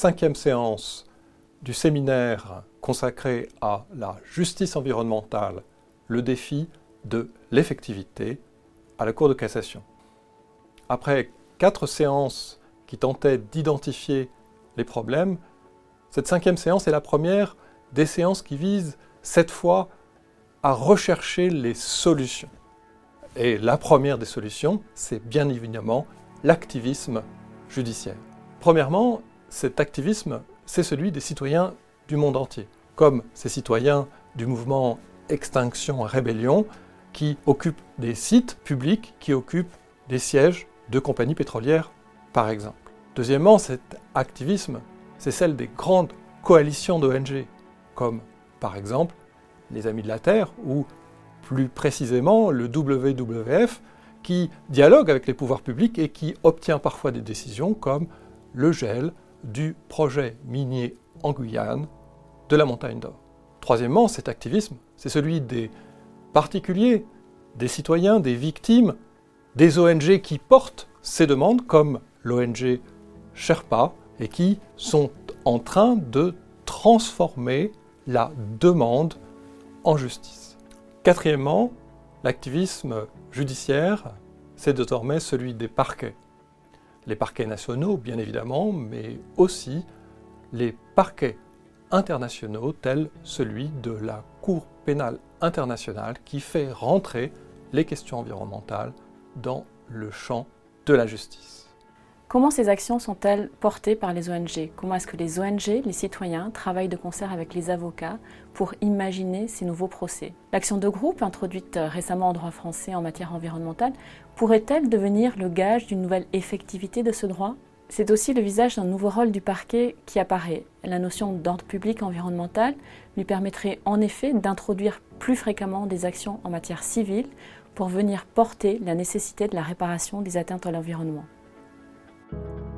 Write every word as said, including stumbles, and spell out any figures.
cinquième séance du séminaire consacré à la justice environnementale, le défi de l'effectivité à la Cour de cassation. Après quatre séances qui tentaient d'identifier les problèmes, cette cinquième séance est la première des séances qui visent cette fois à rechercher les solutions. Et la première des solutions, c'est bien évidemment l'activisme judiciaire. Premièrement, cet activisme, c'est celui des citoyens du monde entier, comme ces citoyens du mouvement Extinction Rébellion qui occupent des sites publics, qui occupent des sièges de compagnies pétrolières, par exemple. Deuxièmement, cet activisme, c'est celle des grandes coalitions d'O N G, comme par exemple les Amis de la Terre, ou plus précisément le W W F, qui dialogue avec les pouvoirs publics et qui obtient parfois des décisions comme le gel du projet minier en Guyane de la Montagne d'Or. Troisièmement, cet activisme, c'est celui des particuliers, des citoyens, des victimes, des O N G qui portent ces demandes, comme l'O N G Sherpa, et qui sont en train de transformer la demande en justice. Quatrièmement, l'activisme judiciaire, c'est désormais celui des parquets. Les parquets nationaux, bien évidemment, mais aussi les parquets internationaux, tels celui de la Cour pénale internationale, qui fait rentrer les questions environnementales dans le champ de la justice. Comment ces actions sont-elles portées par les O N G? Comment est-ce que les O N G, les citoyens, travaillent de concert avec les avocats pour imaginer ces nouveaux procès? L'action de groupe, introduite récemment en droit français en matière environnementale, pourrait-elle devenir le gage d'une nouvelle effectivité de ce droit? C'est aussi le visage d'un nouveau rôle du parquet qui apparaît. La notion d'ordre public environnemental lui permettrait en effet d'introduire plus fréquemment des actions en matière civile pour venir porter la nécessité de la réparation des atteintes à l'environnement.